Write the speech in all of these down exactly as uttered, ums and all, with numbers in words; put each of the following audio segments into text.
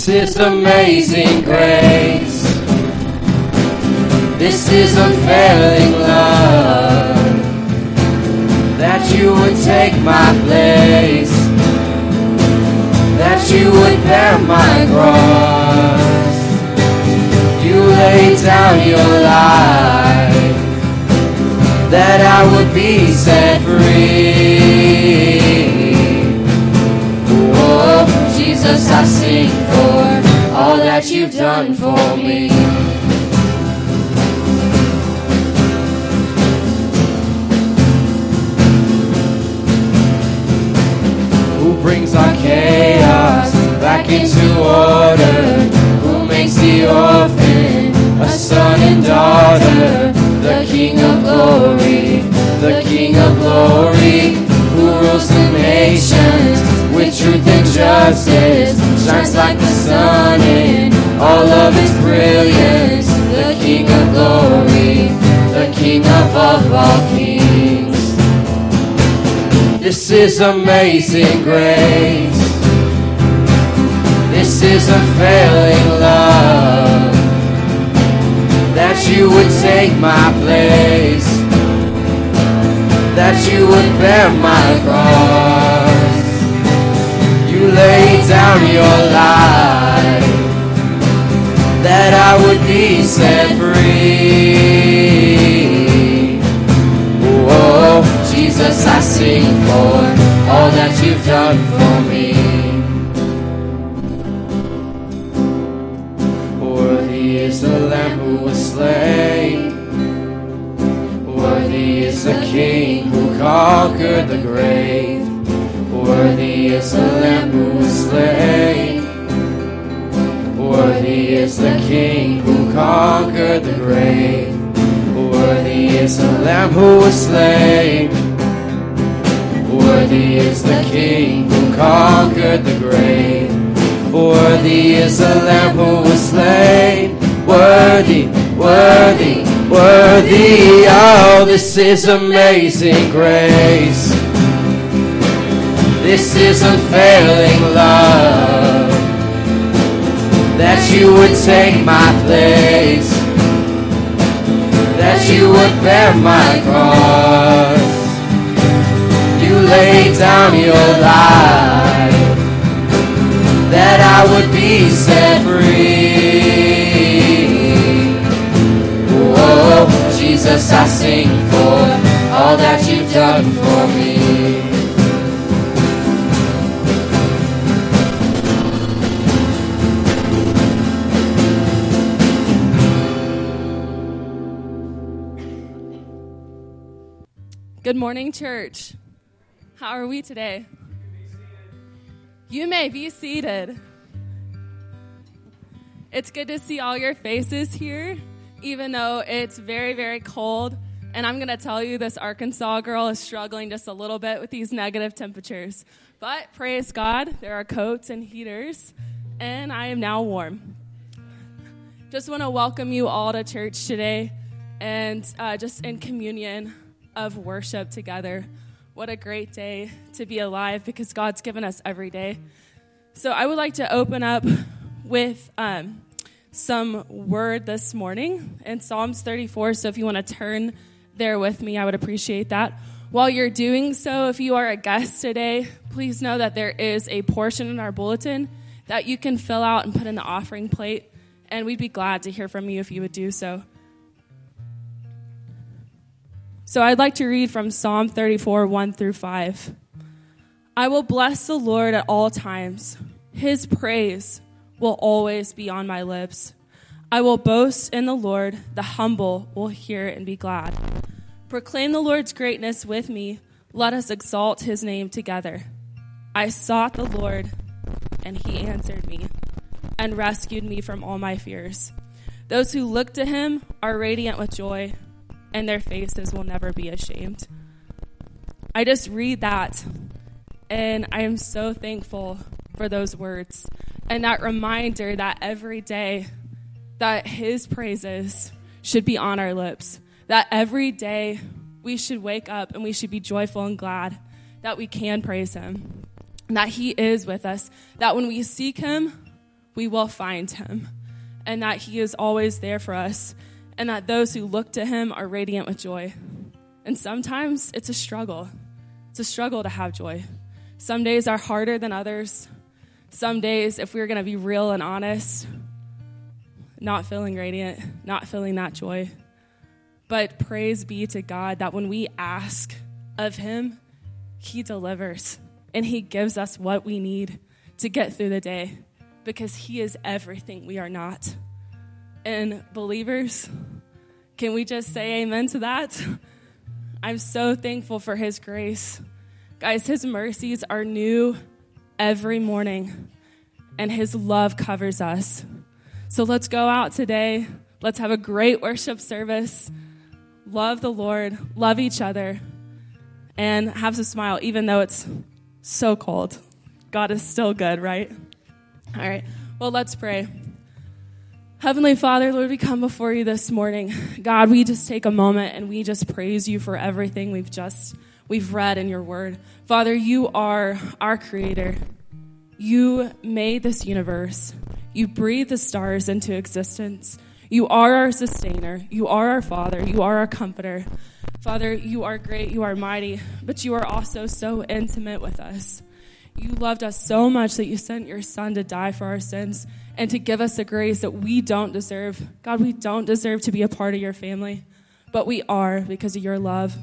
This is amazing grace. This is unfailing love, that you would take my place, that you would bear my cross. You laid down your life, that I would be set free. Oh, Jesus, I sing for all that you've done for me. Who brings our chaos back into order? Who makes the orphan a son and daughter? The King of glory, the King of glory, who rules the nations with truth and justice, shines like the sun in all of his brilliance. The King of glory, the King above all kings. This is amazing grace. This is unfailing love, that you would take my place, that you would bear my cross. You laid down your life, that I would be set free. Oh, Jesus, I sing for all that you've done for me. Worthy is the Lamb who was slain. Worthy is the King who conquered the grave. Worthy is the Lamb who was slain. Worthy is the King who conquered the grave. Worthy is the Lamb who was slain. Worthy is the King who conquered the grave. Worthy is the Lamb who was slain. Worthy, worthy, worthy. Oh, this is amazing grace. This is unfailing love, that you would take my place, that you would bear my cross. You laid down your life, that I would be set free. Oh, Jesus, I sing for all that you've done for me. Good morning, church. How are we today? You may be seated. It's good to see all your faces here, even though it's very, very cold. And I'm going to tell you, this Arkansas girl is struggling just a little bit with these negative temperatures. But praise God, there are coats and heaters, and I am now warm. Just want to welcome you all to church today, and uh, just in communion of worship together. What a great day to be alive, because God's given us every day. So I would like to open up with um, some word this morning in Psalms thirty-four. So if you want to turn there with me, I would appreciate that. While you're doing so, if you are a guest today, please know that there is a portion in our bulletin that you can fill out and put in the offering plate, and we'd be glad to hear from you if you would do so. So I'd like to read from Psalm thirty-four, one through five. I will bless the Lord at all times. His praise will always be on my lips. I will boast in the Lord. The humble will hear and be glad. Proclaim the Lord's greatness with me. Let us exalt his name together. I sought the Lord, and he answered me and rescued me from all my fears. Those who look to him are radiant with joy, and their faces will never be ashamed. I just read that, and I am so thankful for those words and that reminder that every day that his praises should be on our lips, that every day we should wake up and we should be joyful and glad that we can praise him, and that he is with us, that when we seek him, we will find him, and that he is always there for us, and that those who look to him are radiant with joy. And sometimes it's a struggle. It's a struggle to have joy. Some days are harder than others. Some days, if we're going to be real and honest, not feeling radiant, not feeling that joy. But praise be to God that when we ask of him, he delivers, and he gives us what we need to get through the day, because he is everything we are not. And believers, can we just say amen to that? I'm so thankful for his grace. Guys, his mercies are new every morning, and his love covers us. So let's go out today. Let's have a great worship service. Love the Lord, love each other, and have a smile, even though it's so cold. God is still good, right? All right, well, let's pray. Heavenly Father, Lord, we come before you this morning. God, we just take a moment and we just praise you for everything we've just, we've read in your word. Father, you are our creator. You made this universe. You breathed the stars into existence. You are our sustainer. You are our Father. You are our comforter. Father, you are great. You are mighty, but you are also so intimate with us. You loved us so much that you sent your son to die for our sins and to give us the grace that we don't deserve. God, we don't deserve to be a part of your family, but we are because of your love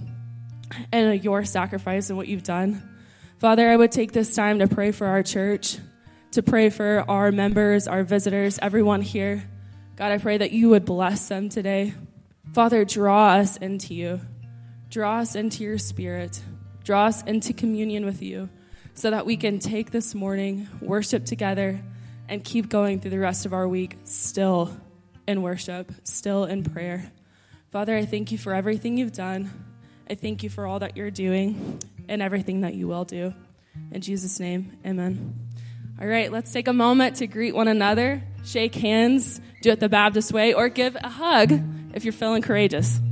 and your sacrifice and what you've done. Father, I would take this time to pray for our church, to pray for our members, our visitors, everyone here. God, I pray that you would bless them today. Father, draw us into you. Draw us into your spirit. Draw us into communion with you so that we can take this morning, worship together, and keep going through the rest of our week still in worship, still in prayer. Father, I thank you for everything you've done. I thank you for all that you're doing and everything that you will do. In Jesus' name, amen. All right, let's take a moment to greet one another, shake hands, do it the Baptist way, or give a hug if you're feeling courageous.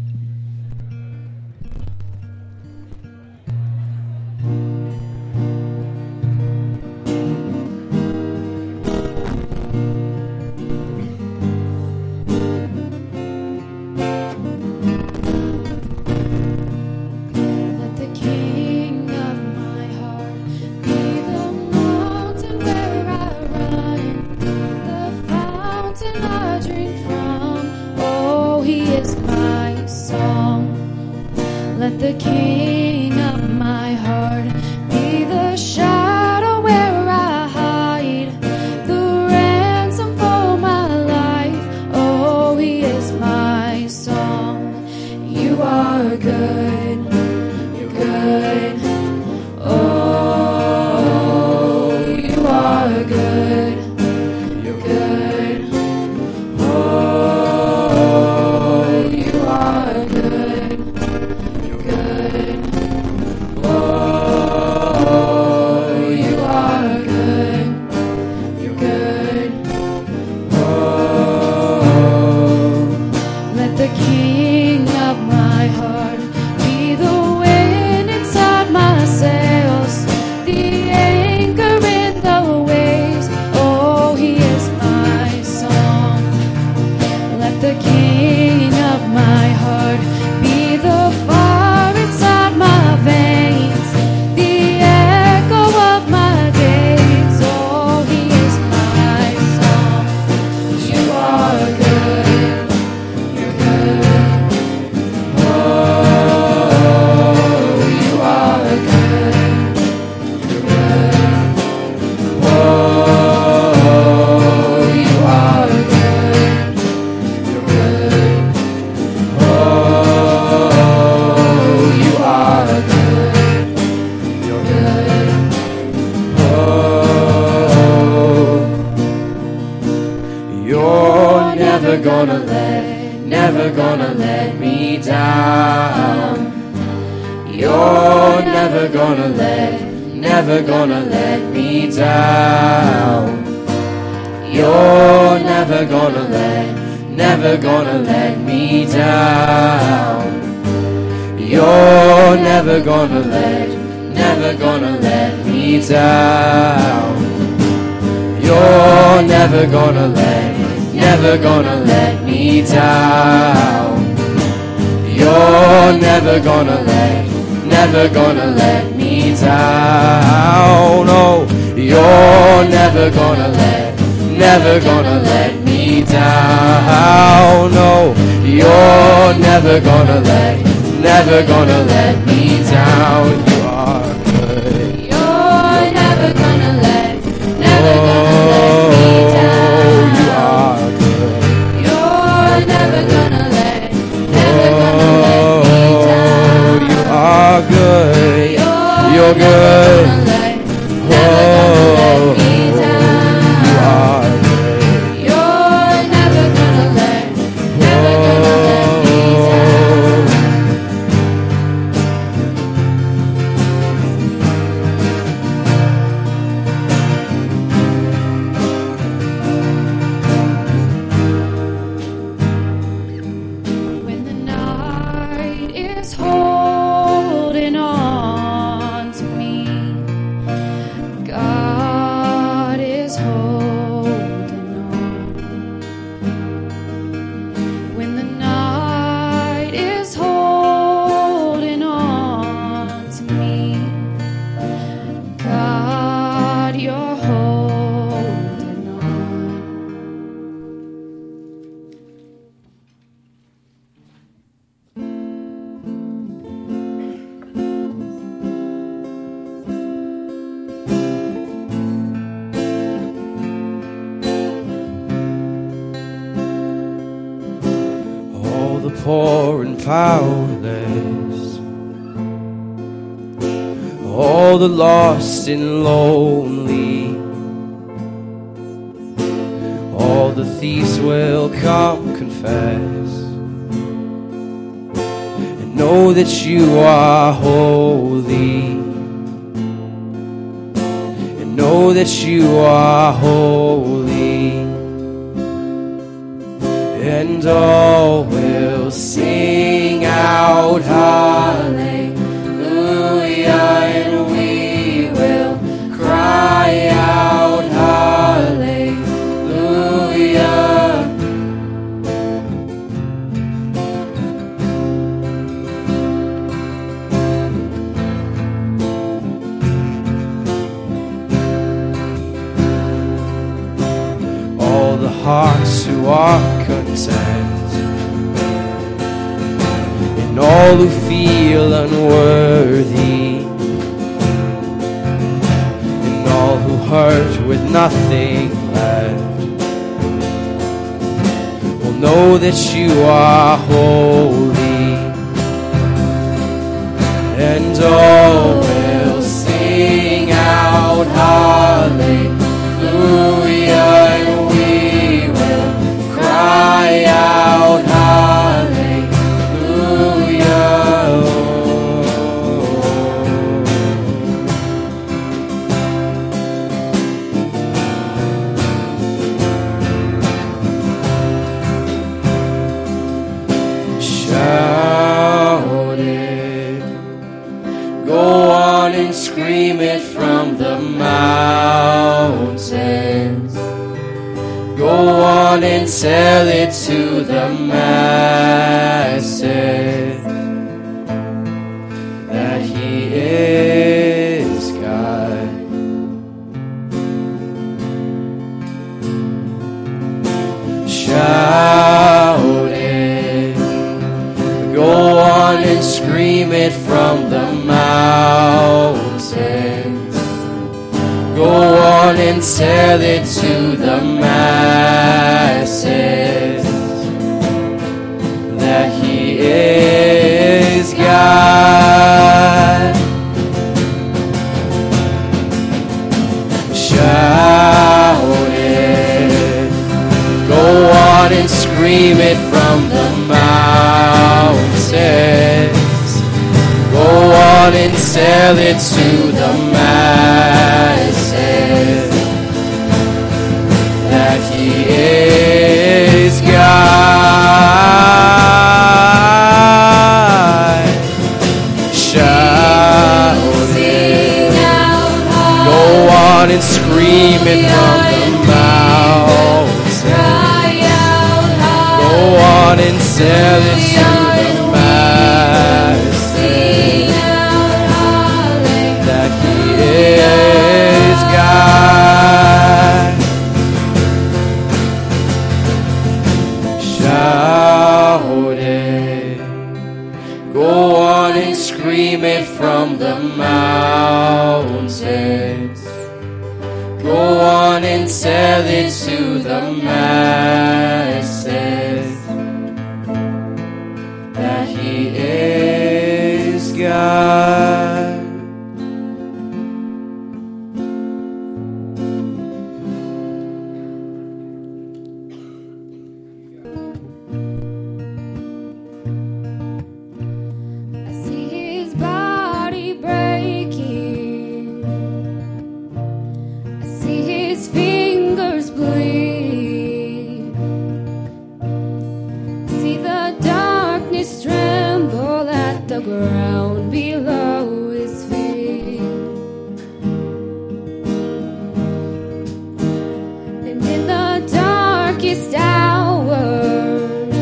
Let the King of my heart be the shadow where I hide, the ransom for my life. Oh, he is my song. You are good, you're good. Oh, you are good, you're good. Oh, you are good. You're never gonna let, never gonna let me down. You're never gonna let, never gonna let me down. Oh, you're never gonna let, never gonna let me down. No, you're never gonna let, never gonna let me down. You are good. You're never gonna let, never gonna let me down. You are good. You're never gonna let, never gonna let me down. You are good. You're, You're good. Never gonna let, never gonna let me down. You are good. You're never gonna let, never gonna let me down. When the night is holding on to me, God is holding on. When the night is holding on to me, God, you're holding on. All the poor and powerless, all the lost and lonely, all the thieves will come confess and know that you are holy, and know that you are holy. And all will sing out hallelujah, and we will cry out hallelujah. All the hearts who are content, and all who feel unworthy, and all who hurt with nothing left, will know that you are holy, and all will sing out hallelujah, and we will cry out hallelujah. Shout it, go on and scream it from the mountains. Go on and tell it to the masses that He is God. Shout it, go on and scream it from the mountains. Go on and tell it to the masses that He is God. Shout it, go on and scream it from the mountains. Go on and tell it to the masses that He is God. Shout it, go on and scream it from the tell it to the masses that He is God. Shout it, go on and scream it from the mountains. Go on and tell it to the masses that He is God. I see His body breaking. I see His fingers bleed. I see the darkness tremble at the ground below His feet. And in the darkest hours,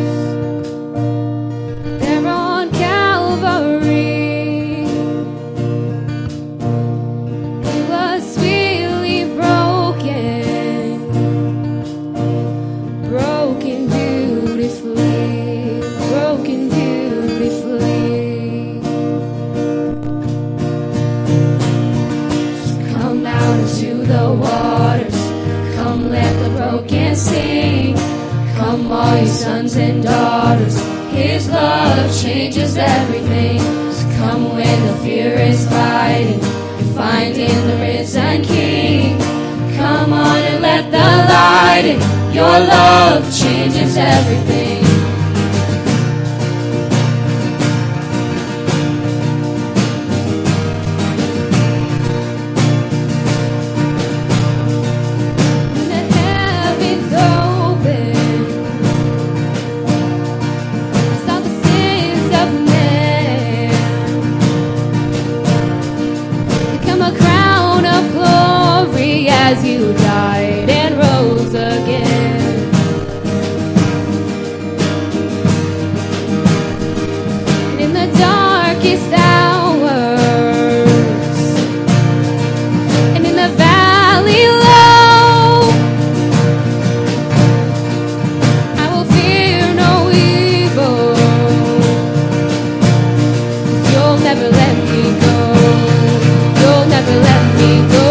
there on Calvary, He was really broken, broken beautifully, broken beautifully. Come out into the waters, come let the broken sing. Come all you sons and daughters, His love changes everything. So come when the fear is fighting, you find in the risen King. Come on and let the light in, your love changes everything. When the heavens open, I saw the sins of man become a crown of glory as you died and rose again. And in the darkest hours, and in the valley low, I will fear no evil. You'll never let me go. You'll never let me go.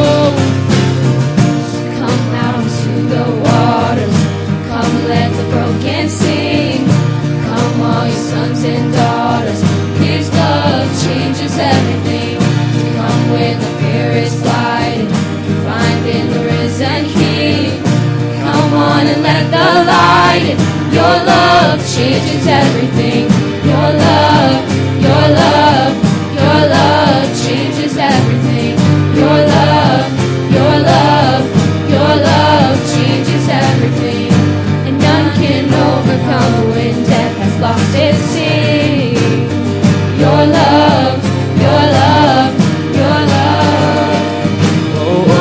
Come out to the waters. Come let the broken sing. Come all you sons and daughters. His love changes everything. Come when the fear is fighting, you find in the risen King. Come on and let the light in. Your love changes everything. Your love, your love, your love changes everything. Your love, your love, your love changes everything. And none can overcome when death has lost its sting. Your love, your love, your love. Oh, oh,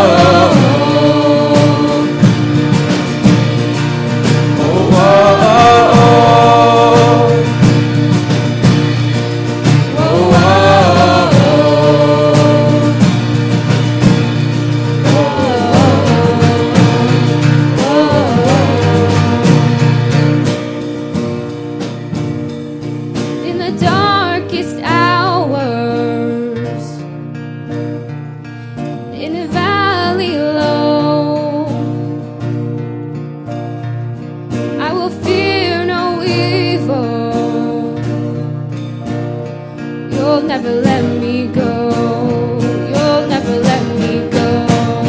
oh, oh, oh, oh, oh, In the darkest hours, in the valley low, I will fear no evil. You'll never let me go. You'll never let me go.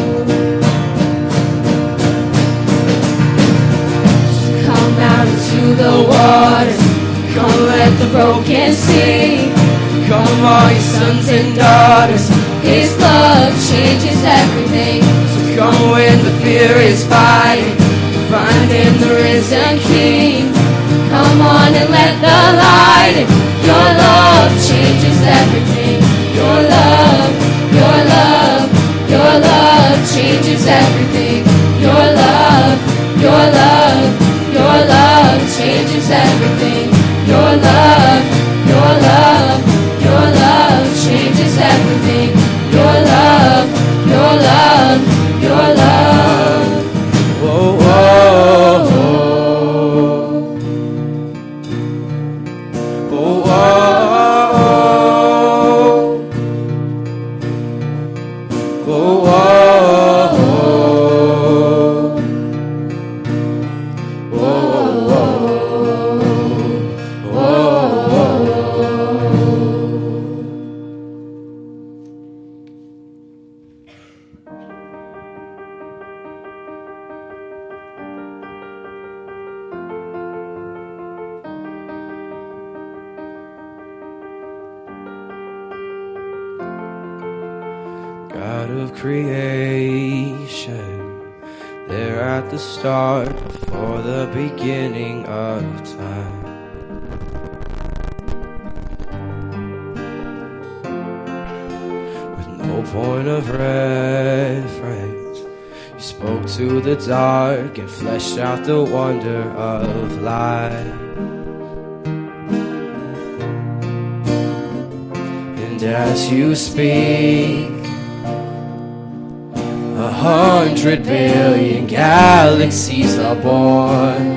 Come out into the waters. Come let the broken sing. come all you sons and daughters. His love changes everything. So come when the fear is fighting, find in the risen King. Come on and let the light in. Your love changes everything. Your love, your love, your love changes everything. Your love, your love, your love changes everything. God of creation, there at the start, before the beginning of time. With no point of reference, you spoke to the dark and fleshed out the wonder of light. And as you speak, a hundred billion galaxies are born.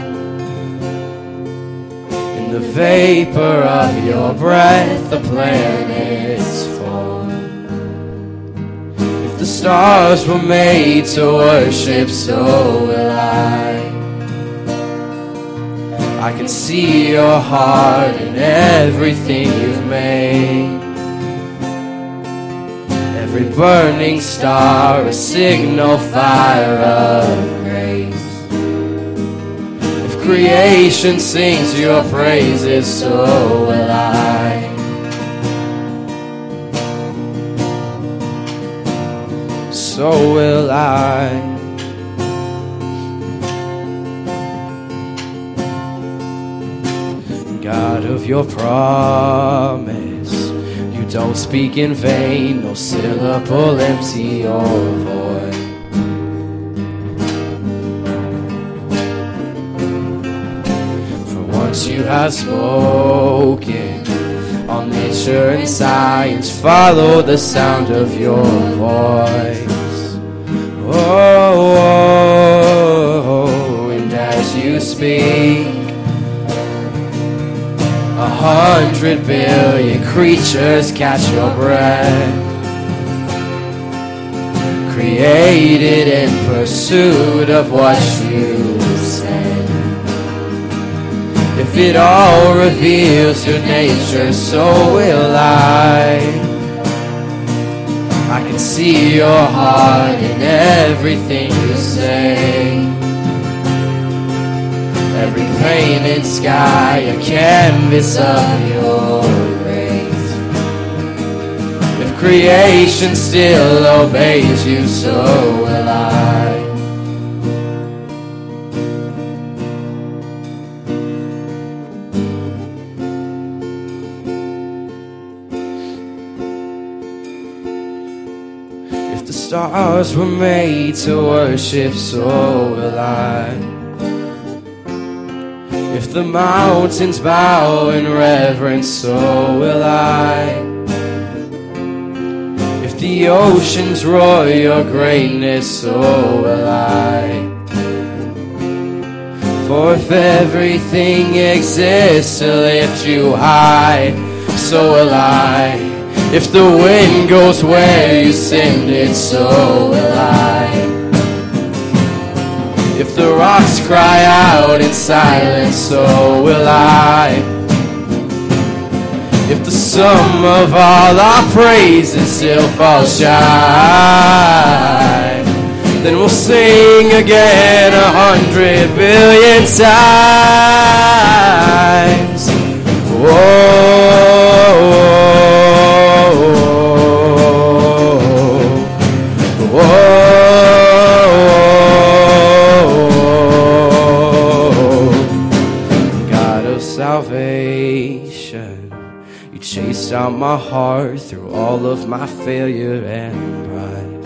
In the vapor of your breath, the planets form. If the stars were made to worship, so will I. I can see your heart in everything you've made. Every burning star, a signal fire of grace. If creation sings your praises, so will I. So will I. God of your promise, don't speak in vain, no syllable empty or void. For once you have spoken, all nature and science follow the sound of your voice. Oh, oh, oh, and as you speak, a hundred billion creatures catch your breath, created in pursuit of what you said. If it all reveals your nature, so will I. I can see your heart in everything you say. Every painted sky, a canvas of your grace. If creation still obeys you, so will I. If the stars were made to worship, so will I. If the mountains bow in reverence, so will I. If the oceans roar your greatness, so will I. For if everything exists to lift you high, so will I. If the wind goes where you send it, so will I. If the rocks cry out in silence, so will I. If the sum of all our praises still falls shy, then we'll sing again a hundred billion times. Whoa. Salvation, you chased out my heart through all of my failure and pride.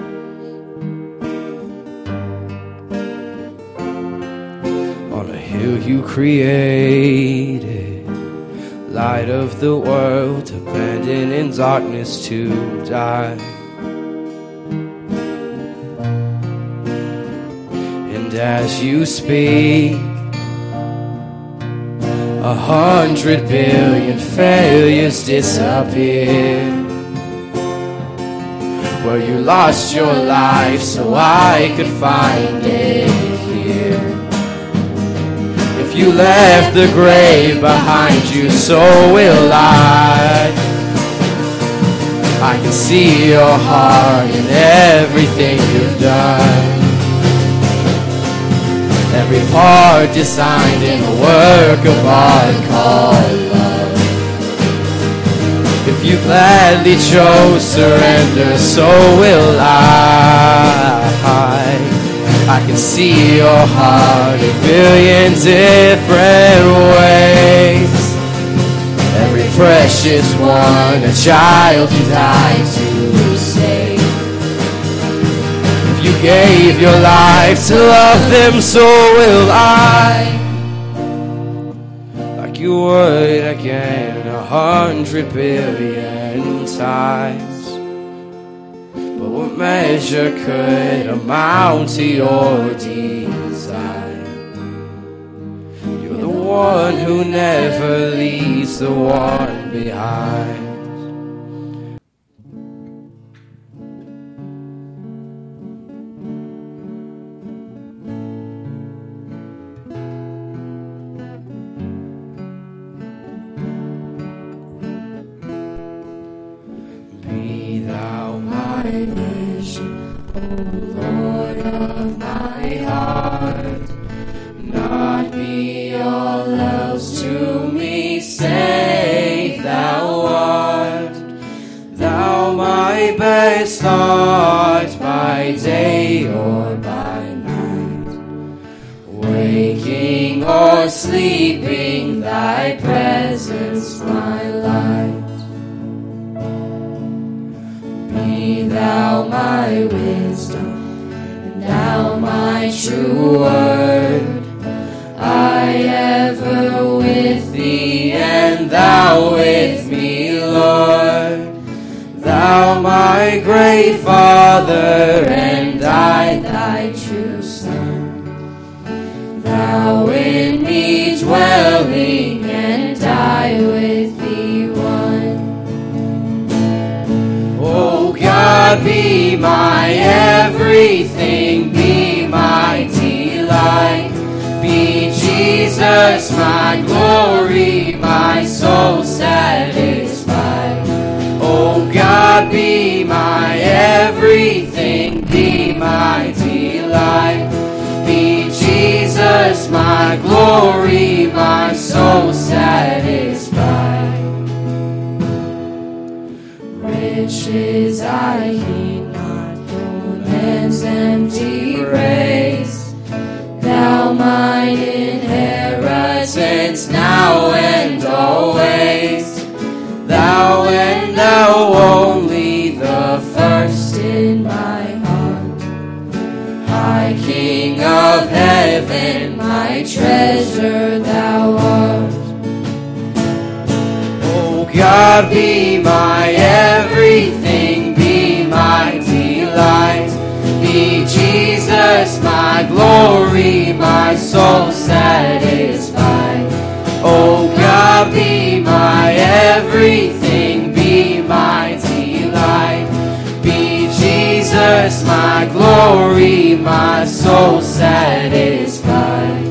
On a hill you created, light of the world, abandoned in darkness to die. And as you speak, a hundred billion failures disappear. Where you lost your life so I could find it here. If you left the grave behind you, so will I. I can see your heart in everything you've done. Every part designed in a work of art called love. If you gladly chose surrender, so will I. I can see your heart a billion different ways. Every precious one, a child you died to save. If you gave your life to love them, so will I. Like you would again a hundred billion times. But what measure could amount to your desire? You're the one who never leaves the one behind. Start by day or by night, waking or sleeping, thy presence my light. Be thou my wisdom, and thou my true word. I ever with thee, and thou with me, Lord. Thou my great Father, and I thy true Son. Thou in me dwelling, and I with thee one. O God, be my everything, be my delight. Be Jesus my glory, my soul satisfied. Oh God, be my everything, be my delight. Be Jesus my glory, my soul satisfied. Riches I heed not, nor man's empty praise. Thou mine inheritance now and always. Thou and thou only, the first in my heart. High King of heaven, my treasure thou art. Oh God, be my everything, be my delight. Be Jesus my glory, my soul satisfied. Oh God, be my everything, be my delight. Be Jesus my glory, my soul satisfied.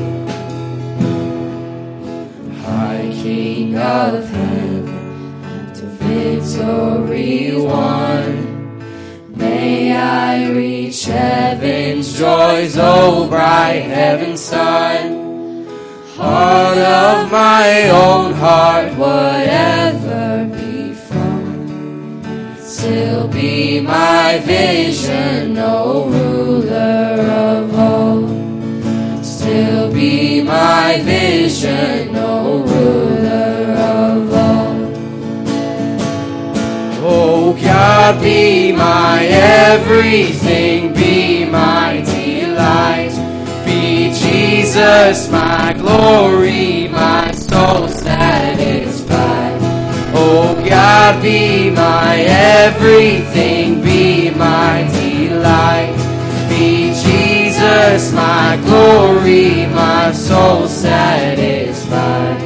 High King of heaven, to victory won. May I reach heaven's joys, oh bright heaven's sun. Heart of my own heart, whatever befall, still be my vision, O ruler of all. Still be my vision, O ruler of all. Oh God, be my everything, be my delight. Be Jesus my glory, my soul satisfied. Oh God, be my everything, be my delight. Be Jesus my glory, my soul satisfied.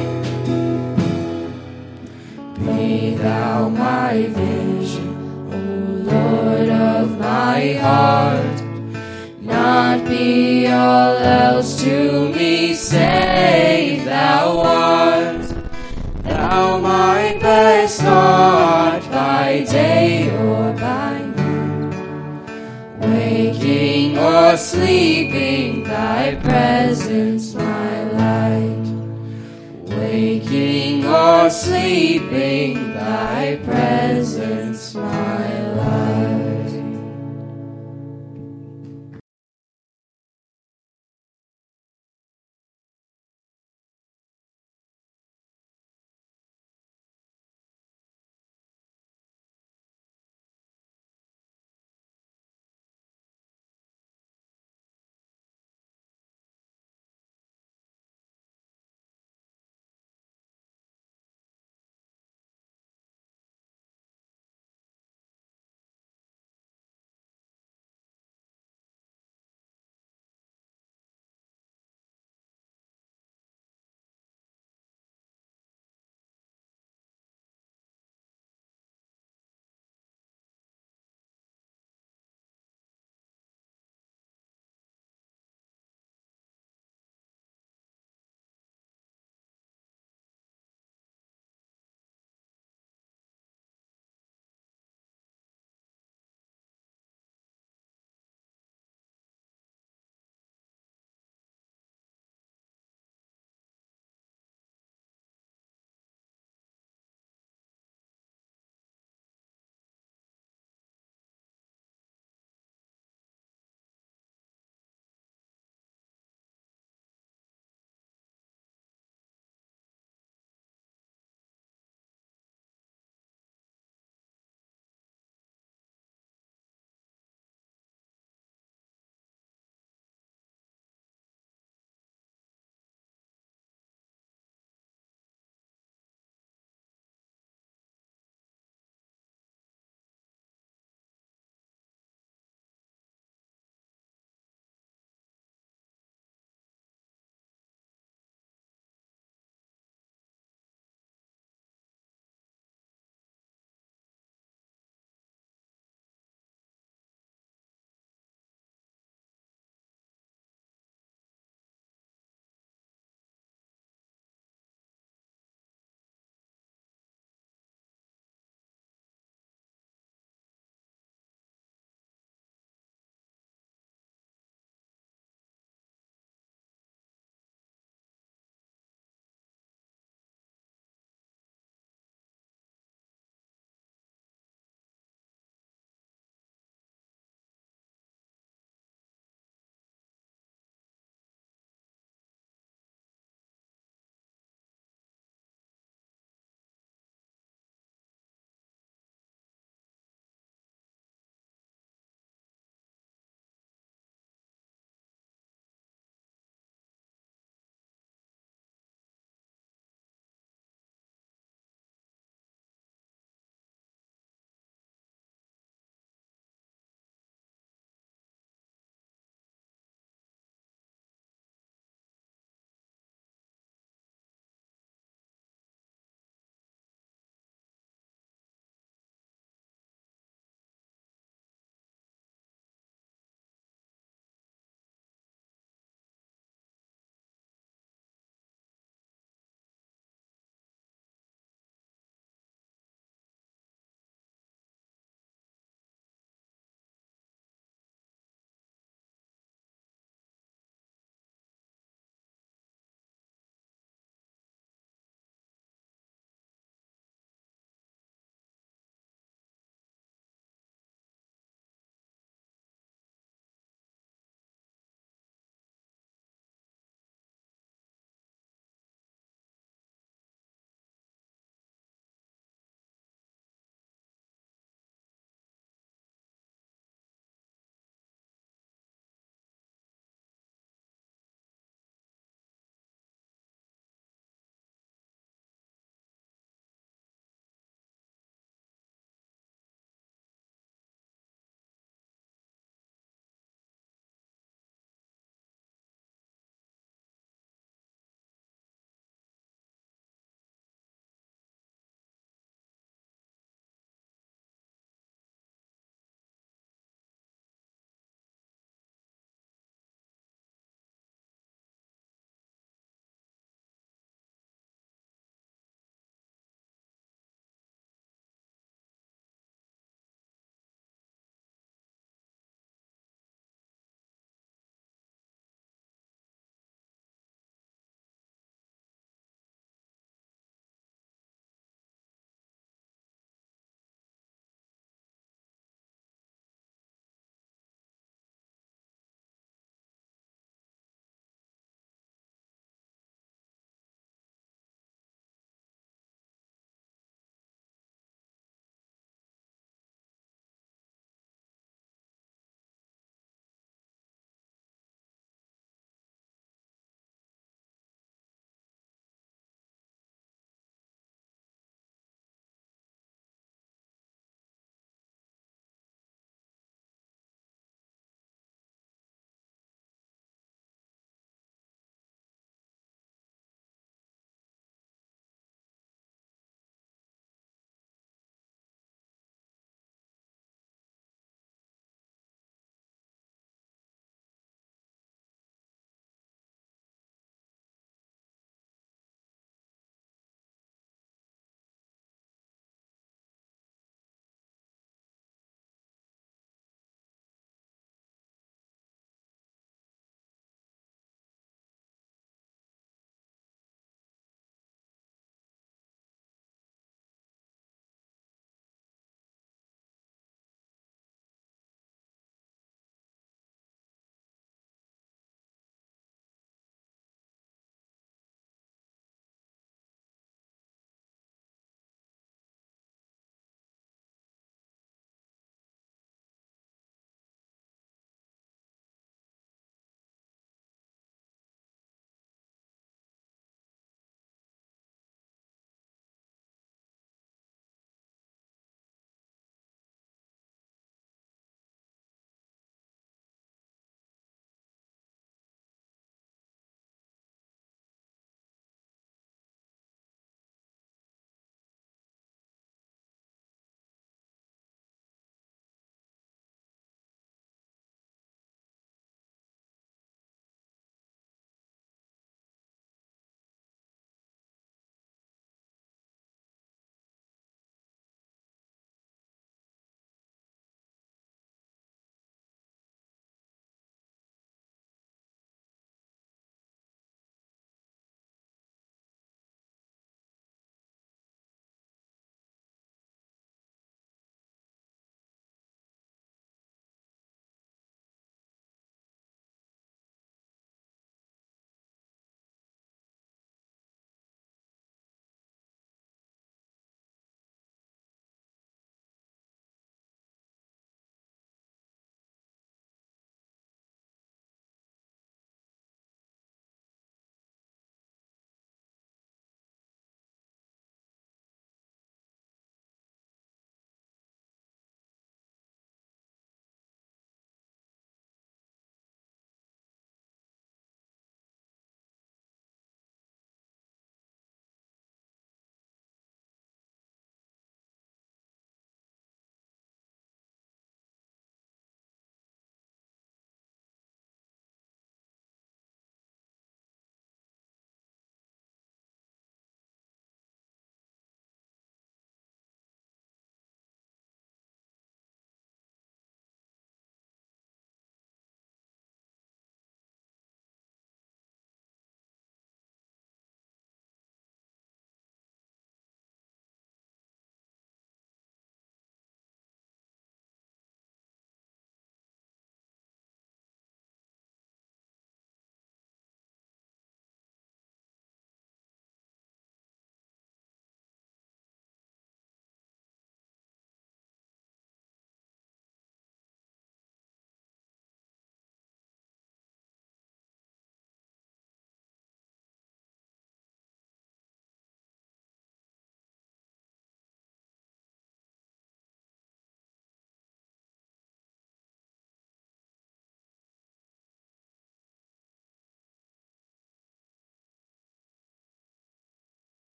Be thou my vision, O Lord of my heart. Not be all else to me, save thou art. Thou my best art, by day or by night. Waking or sleeping, thy presence my light. Waking or sleeping, thy thy presence, my life.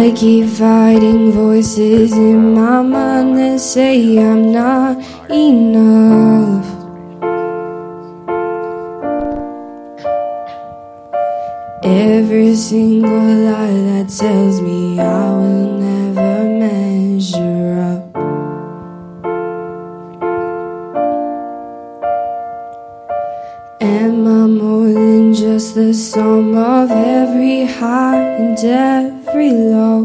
I keep fighting voices in my mind that say I'm not enough. Every single lie that tells me I will never measure up. Am I more than just the sum of every high and every low?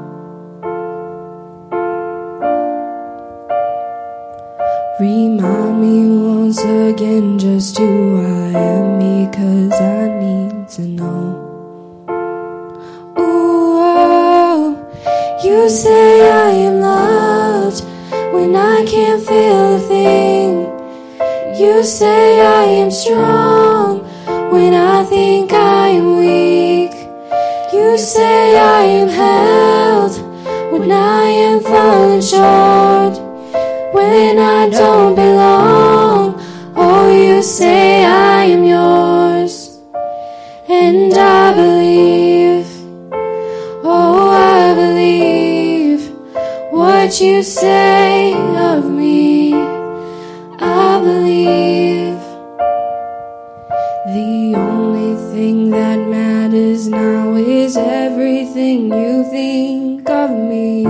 Remind me once again just who I am, because I need to know. Ooh, oh, you say I am loved when I can't feel a thing. You say I am strong when I think I am weak. You say I am held when I am falling short, when I don't belong. Oh, you say I am yours, and I believe. Oh, I believe what you say of me. I believe. The only thing that matters now is everything you think of me.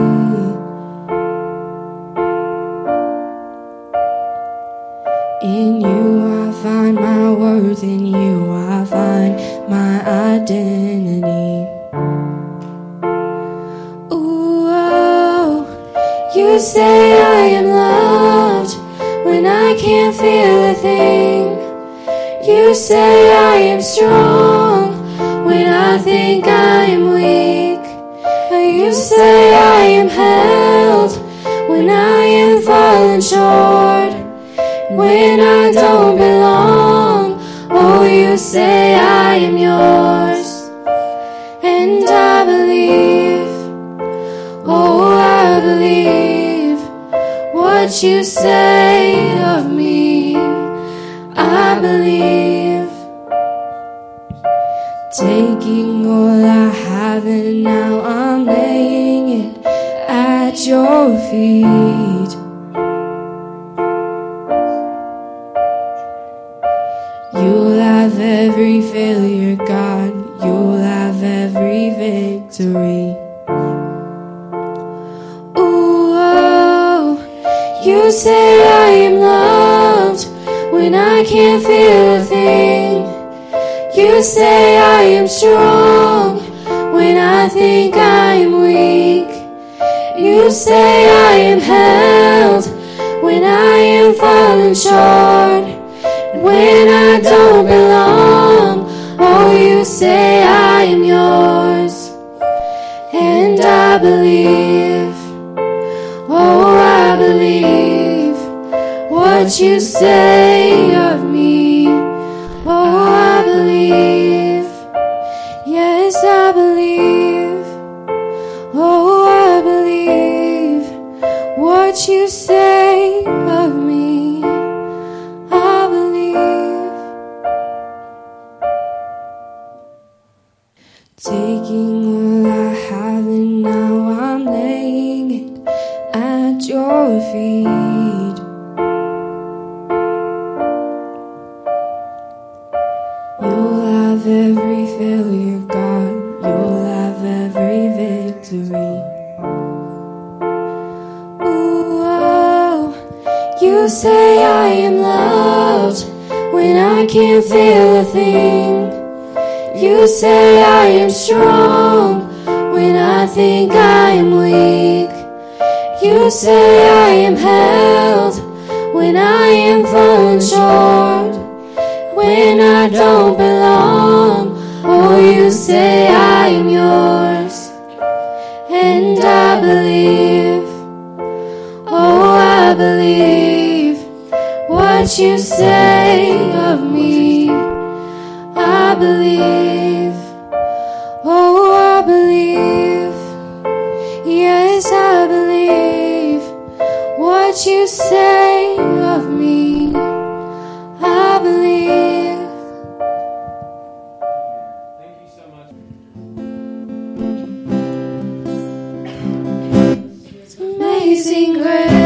In you I find my worth, in you I find my identity. Ooh, oh, you say I am loved when I can't feel a thing. You say I am strong when I think I am weak. You say I am held when I am falling short, when I don't belong. Oh, you say I am yours, and I believe. Oh, I believe what you say of me. I believe. Taking all I have and now I'm laying it at your feet. You'll have every failure, God. You'll have every victory. Ooh, oh, you say I am loved when I can't feel a thing. You say I am strong when I think I am weak. You say I am held when I am falling short, when I don't belong. Oh, you say I am yours, and I believe. Oh, I believe what you say of me. Oh, I believe. Yes, I believe. Oh, I believe what you say of me. I believe. Taking all I have and now I'm laying it at your feet. You'll have every failure, God. You'll have every victory. Ooh, oh, you say I am loved when I can't feel a thing. You say I am strong when I think I am weak. You say I am held when I am falling short, when I don't belong. Oh, you say I am yours, and I believe. Oh, I believe what you say of me. I believe. Oh, I believe. Yes, I believe what you say of me. I believe. Thank you so much. Amazing grace.